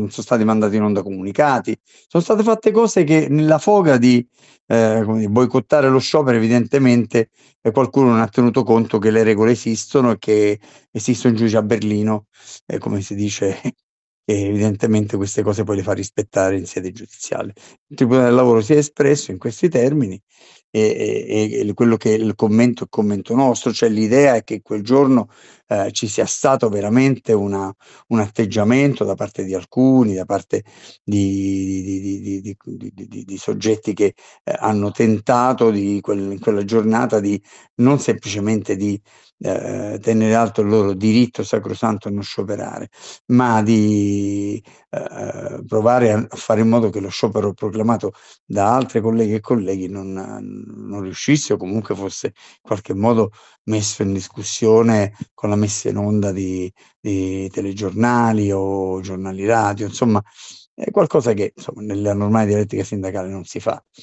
non sono stati mandati in onda comunicati, sono state fatte cose che nella foga di come dire, boicottare lo sciopero evidentemente qualcuno non ha tenuto conto che le regole esistono e che esiste un giudice a Berlino, come si dice, che evidentemente queste cose poi le fa rispettare in sede giudiziale. Il Tribunale del Lavoro si è espresso in questi termini e quello che il commento nostro, cioè l'idea è che quel giorno ci sia stato veramente un atteggiamento da parte di alcuni, da parte di soggetti che hanno tentato in quella giornata di non semplicemente di tenere alto il loro diritto sacrosanto a non scioperare, ma di provare a fare in modo che lo sciopero proclamato da altre colleghe e colleghi non riuscisse o comunque fosse in qualche modo messo in discussione con la messa in onda di telegiornali o giornali radio, insomma è qualcosa che insomma, nella normale dialettica sindacale non si fa.